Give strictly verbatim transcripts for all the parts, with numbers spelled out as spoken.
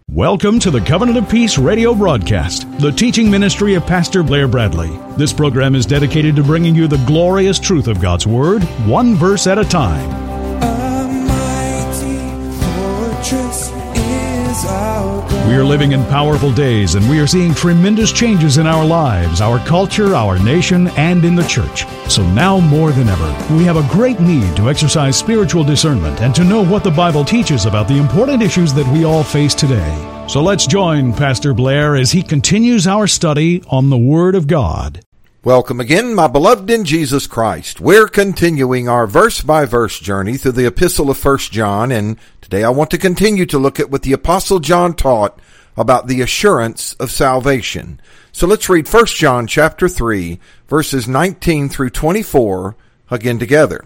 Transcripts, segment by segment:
Welcome to the Covenant of Peace radio broadcast, the teaching ministry of Pastor Blair Bradley. This program is dedicated to bringing you the glorious truth of God's Word, one verse at a time. A mighty fortress is our God. We are living in powerful days, and we are seeing tremendous changes in our lives, our culture, our nation, and in the church. So now more than ever, we have a great need to exercise spiritual discernment and to know what the Bible teaches about the important issues that we all face today. So let's join Pastor Blair as he continues our study on the Word of God. Welcome again, my beloved in Jesus Christ. We're continuing our verse-by-verse journey through the epistle of First John, and today I want to continue to look at what the Apostle John taught about the assurance of salvation. So let's read First John chapter three, verses nineteen through twenty-four again together.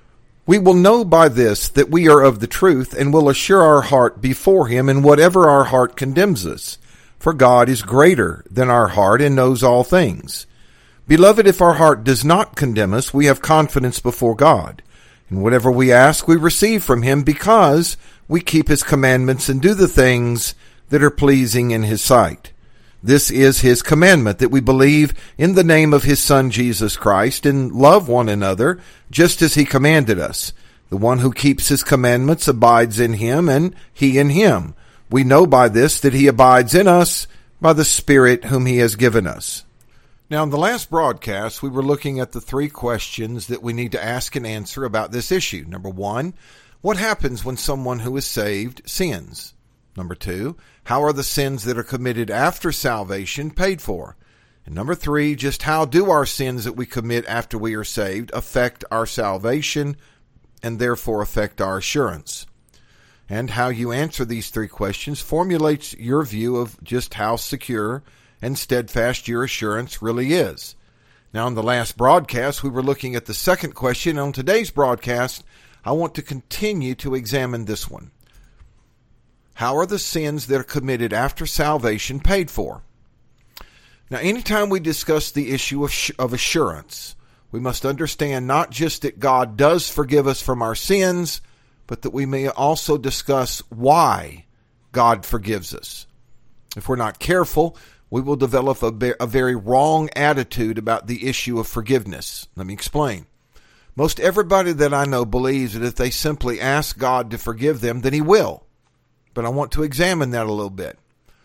We will know by this that we are of the truth, and will assure our heart before him in whatever our heart condemns us. For God is greater than our heart and knows all things. Beloved, if our heart does not condemn us, we have confidence before God. And whatever we ask, we receive from him, because we keep his commandments and do the things that are pleasing in his sight. This is his commandment, that we believe in the name of his Son Jesus Christ and love one another, just as he commanded us. The one who keeps his commandments abides in him, and he in him. We know by this that he abides in us by the Spirit whom he has given us. Now, in the last broadcast, we were looking at the three questions that we need to ask and answer about this issue. Number one, what happens when someone who is saved sins? Number two, how are the sins that are committed after salvation paid for? And number three, just how do our sins that we commit after we are saved affect our salvation and therefore affect our assurance? And how you answer these three questions formulates your view of just how secure and steadfast your assurance really is. Now, in the last broadcast, we were looking at the second question. On today's broadcast, I want to continue to examine this one. How are the sins that are committed after salvation paid for? Now, anytime we discuss the issue of, of assurance, we must understand not just that God does forgive us from our sins, but that we may also discuss why God forgives us. If we're not careful, we will develop a, a very wrong attitude about the issue of forgiveness. Let me explain. Most everybody that I know believes that if they simply ask God to forgive them, then he will. But I want to examine that a little bit.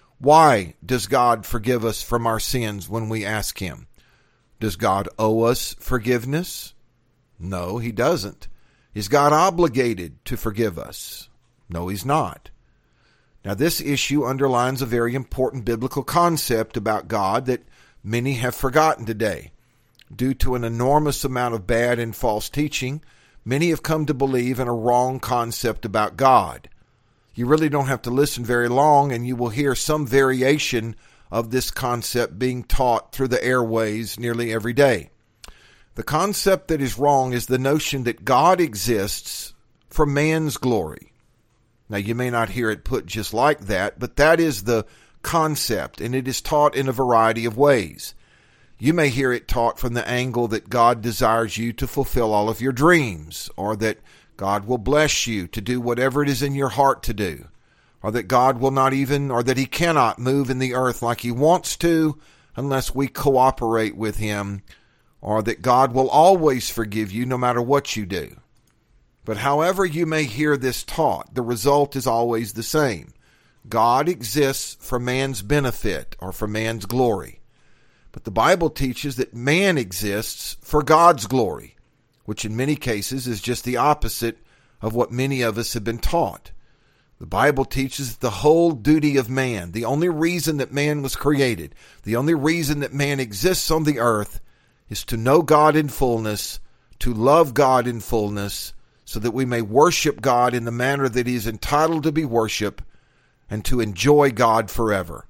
Why does God forgive us from our sins when we ask him? Does God owe us forgiveness? No, he doesn't. Is God obligated to forgive us? No, he's not. Now, this issue underlines a very important biblical concept about God that many have forgotten today. Due to an enormous amount of bad and false teaching, many have come to believe in a wrong concept about God. You really don't have to listen very long, and you will hear some variation of this concept being taught through the airways nearly every day. The concept that is wrong is the notion that God exists for man's glory. Now, you may not hear it put just like that, but that is the concept, and it is taught in a variety of ways. You may hear it taught from the angle that God desires you to fulfill all of your dreams, or that God will bless you to do whatever it is in your heart to do, or that God will not even, or that he cannot move in the earth like he wants to unless we cooperate with him, or that God will always forgive you no matter what you do. But however you may hear this taught, the result is always the same. God exists for man's benefit or for man's glory. But the Bible teaches that man exists for God's glory, which in many cases is just the opposite of what many of us have been taught. The Bible teaches that the whole duty of man, the only reason that man was created, the only reason that man exists on the earth, is to know God in fullness, to love God in fullness, so that we may worship God in the manner that he is entitled to be worshiped, and to enjoy God forever.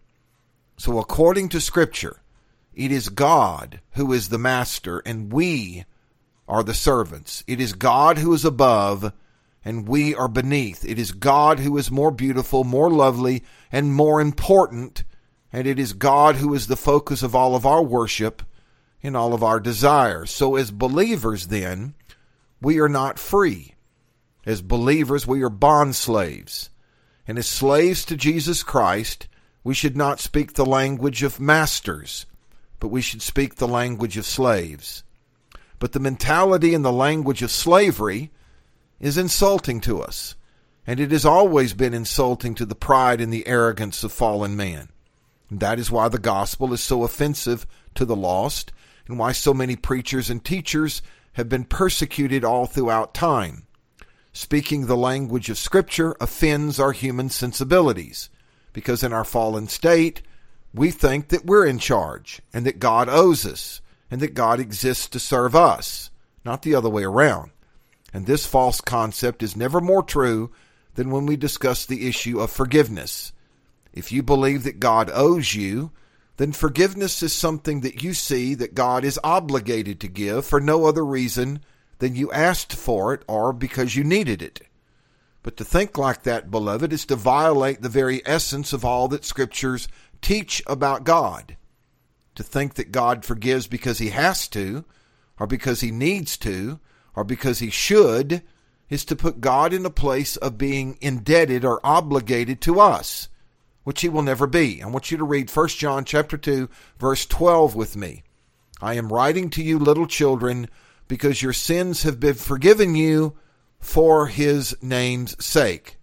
So according to Scripture, it is God who is the master, and we are the servants. It is God who is above, and we are beneath. It is God who is more beautiful, more lovely, and more important, and it is God who is the focus of all of our worship and all of our desires. So as believers then, we are not free. As believers, we are bond slaves. And as slaves to Jesus Christ, we should not speak the language of masters, but we should speak the language of slaves. But the mentality and the language of slavery is insulting to us, and it has always been insulting to the pride and the arrogance of fallen man. And that is why the gospel is so offensive to the lost, and why so many preachers and teachers have been persecuted all throughout time. Speaking the language of Scripture offends our human sensibilities, because in our fallen state, we think that we're in charge, and that God owes us, and that God exists to serve us, not the other way around. And this false concept is never more true than when we discuss the issue of forgiveness. If you believe that God owes you, then forgiveness is something that you see that God is obligated to give for no other reason than you asked for it or because you needed it. But to think like that, beloved, is to violate the very essence of all that Scriptures teach about God. To think that God forgives because He has to, or because He needs to, or because He should, is to put God in a place of being indebted or obligated to us, which He will never be. I want you to read First John chapter two, verse twelve with me. I am writing to you, little children, because your sins have been forgiven you for His name's sake.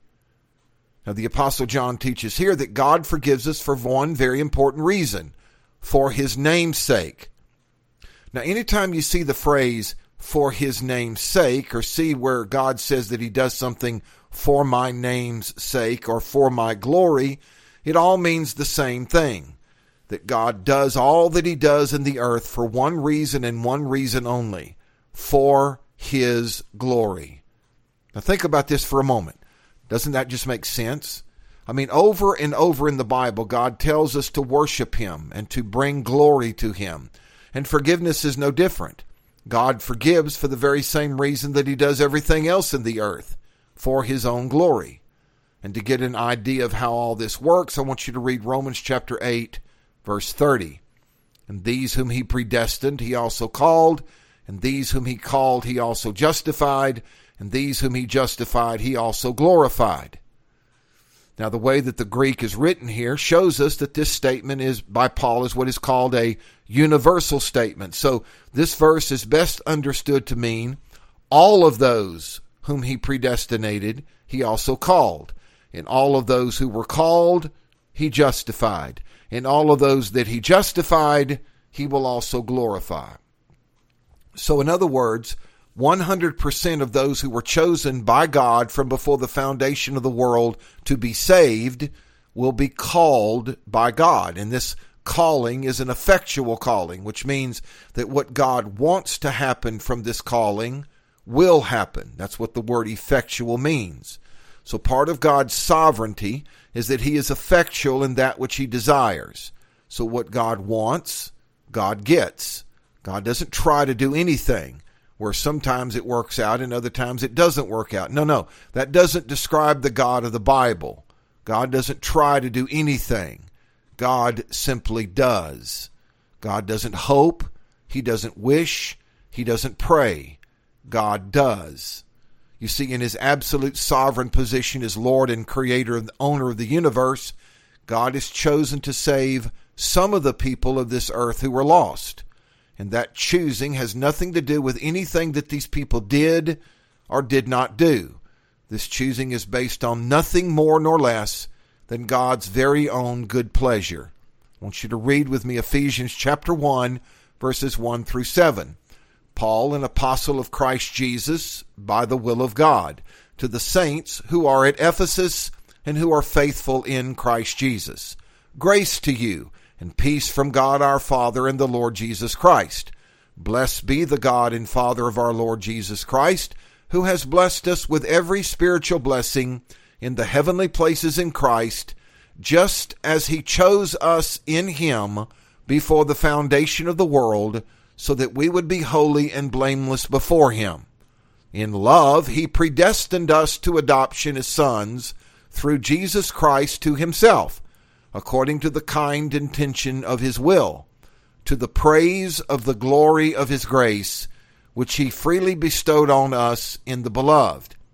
Now, the Apostle John teaches here that God forgives us for one very important reason, for His name's sake. Now, anytime you see the phrase, for His name's sake, or see where God says that He does something for my name's sake or for my glory, it all means the same thing, that God does all that He does in the earth for one reason and one reason only, for His glory. Now think about this for a moment. Doesn't that just make sense? I mean, over and over in the Bible, God tells us to worship Him and to bring glory to Him. And forgiveness is no different. God forgives for the very same reason that He does everything else in the earth, for His own glory. And to get an idea of how all this works, I want you to read Romans chapter eight, verse thirty. And these whom He predestined, He also called. And these whom He called, He also justified. And these whom He justified, He also glorified. Now, the way that the Greek is written here shows us that this statement is by Paul is what is called a universal statement. So this verse is best understood to mean all of those whom He predestinated, He also called. And all of those who were called, He justified. And all of those that He justified, He will also glorify. So in other words, one hundred percent of those who were chosen by God from before the foundation of the world to be saved will be called by God. And this calling is an effectual calling, which means that what God wants to happen from this calling will happen. That's what the word effectual means. So part of God's sovereignty is that He is effectual in that which He desires. So what God wants, God gets. God doesn't try to do anything, where sometimes it works out and other times it doesn't work out. No, no, that doesn't describe the God of the Bible. God doesn't try to do anything. God simply does. God doesn't hope. He doesn't wish. He doesn't pray. God does. You see, in His absolute sovereign position as Lord and Creator and owner of the universe, God has chosen to save some of the people of this earth who were lost. And that choosing has nothing to do with anything that these people did or did not do. This choosing is based on nothing more nor less than God's very own good pleasure. I want you to read with me Ephesians chapter one, verses one through seven. Paul, an apostle of Christ Jesus, by the will of God, to the saints who are at Ephesus and who are faithful in Christ Jesus. Grace to you, and peace from God our Father and the Lord Jesus Christ. Blessed be the God and Father of our Lord Jesus Christ, who has blessed us with every spiritual blessing in the heavenly places in Christ, just as He chose us in Him before the foundation of the world, so that we would be holy and blameless before Him. In love, He predestined us to adoption as sons through Jesus Christ to Himself, according to the kind intention of His will, to the praise of the glory of His grace, which He freely bestowed on us in the Beloved.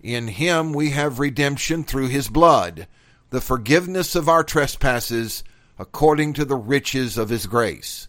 In him we have redemption through his blood, the forgiveness of our trespasses, according to the riches of his grace.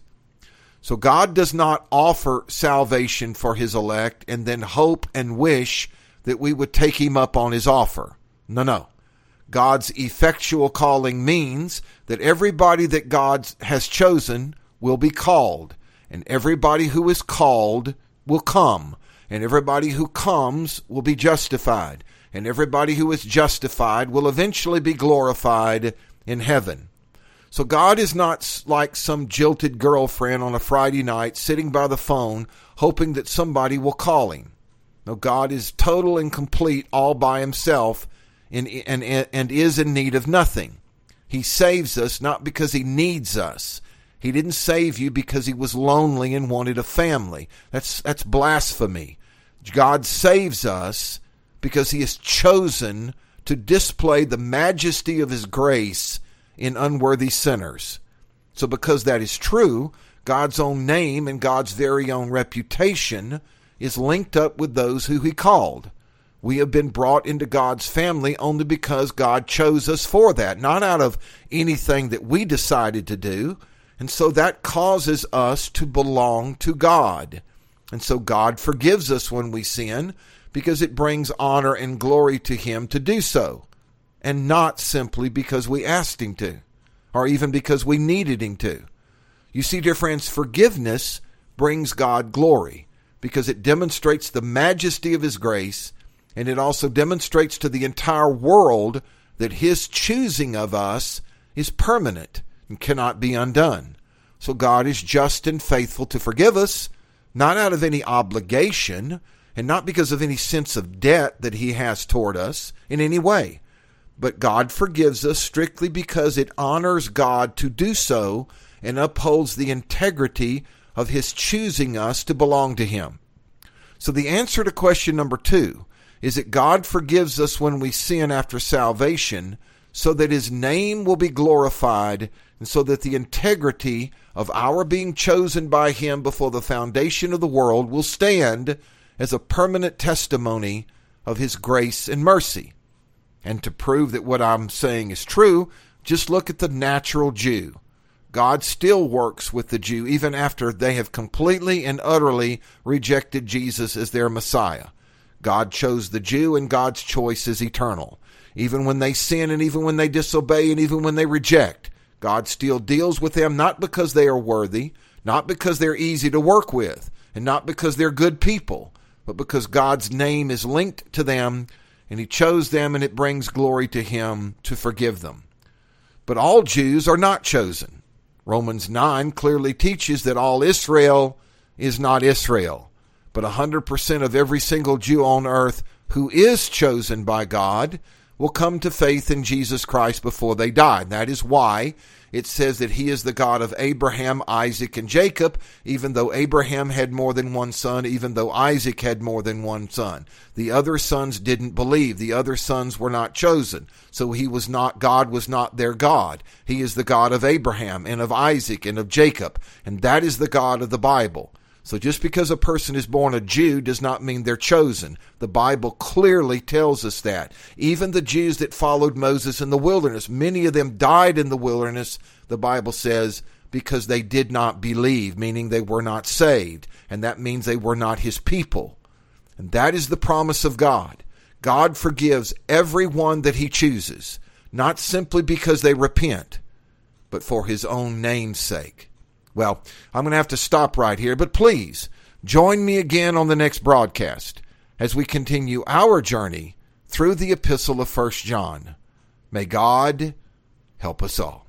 So God does not offer salvation for his elect and then hope and wish that we would take him up on his offer. No, no. God's effectual calling means that everybody that God has chosen will be called, and everybody who is called will come, and everybody who comes will be justified, and everybody who is justified will eventually be glorified in heaven. So God is not like some jilted girlfriend on a Friday night sitting by the phone hoping that somebody will call him. No, God is total and complete all by himself and, and, and is in need of nothing. He saves us not because he needs us. He didn't save you because he was lonely and wanted a family. That's, that's blasphemy. God saves us because he has chosen to display the majesty of his grace in unworthy sinners. So because that is true, God's own name and God's very own reputation is linked up with those who he called. We have been brought into God's family only because God chose us for that, not out of anything that we decided to do. And so that causes us to belong to God. And so God forgives us when we sin because it brings honor and glory to him to do so, and not simply because we asked him to, or even because we needed him to. You see, dear friends, forgiveness brings God glory because it demonstrates the majesty of his grace, and it also demonstrates to the entire world that his choosing of us is permanent and cannot be undone. So God is just and faithful to forgive us, not out of any obligation, and not because of any sense of debt that he has toward us in any way. But God forgives us strictly because it honors God to do so and upholds the integrity of his choosing us to belong to him. So the answer to question number two is that God forgives us when we sin after salvation so that his name will be glorified and so that the integrity of our being chosen by him before the foundation of the world will stand as a permanent testimony of his grace and mercy. And to prove that what I'm saying is true, just look at the natural Jew. God still works with the Jew even after they have completely and utterly rejected Jesus as their Messiah. God chose the Jew, and God's choice is eternal. Even when they sin and even when they disobey and even when they reject, God still deals with them not because they are worthy, not because they're easy to work with, and not because they're good people, but because God's name is linked to them, and he chose them, and it brings glory to him to forgive them. But all Jews are not chosen. Romans nine clearly teaches that all Israel is not Israel, but one hundred percent of every single Jew on earth who is chosen by God will come to faith in Jesus Christ before they die. That is why it says that he is the God of Abraham, Isaac, and Jacob, even though Abraham had more than one son, even though Isaac had more than one son. The other sons didn't believe. The other sons were not chosen. So he was not, God was not their God. He is the God of Abraham and of Isaac and of Jacob. And that is the God of the Bible. So just because a person is born a Jew does not mean they're chosen. The Bible clearly tells us that. Even the Jews that followed Moses in the wilderness, many of them died in the wilderness, the Bible says, because they did not believe, meaning they were not saved. And that means they were not his people. And that is the promise of God. God forgives everyone that he chooses, not simply because they repent, but for his own name's sake. Well, I'm going to have to stop right here, but please join me again on the next broadcast as we continue our journey through the epistle of First John. May God help us all.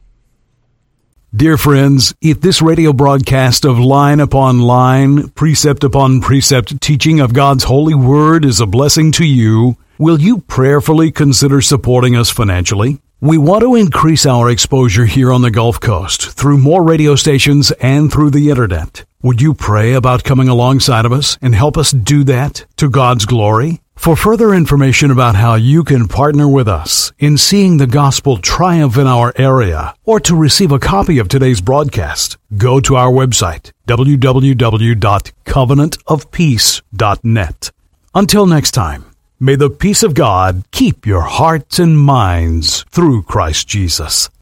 Dear friends, if this radio broadcast of line upon line, precept upon precept teaching of God's holy word is a blessing to you, will you prayerfully consider supporting us financially? We want to increase our exposure here on the Gulf Coast through more radio stations and through the internet. Would you pray about coming alongside of us and help us do that to God's glory? For further information about how you can partner with us in seeing the gospel triumph in our area, or to receive a copy of today's broadcast, go to our website, w w w dot covenant of peace dot net. Until next time, May the peace of God keep your hearts and minds through Christ Jesus.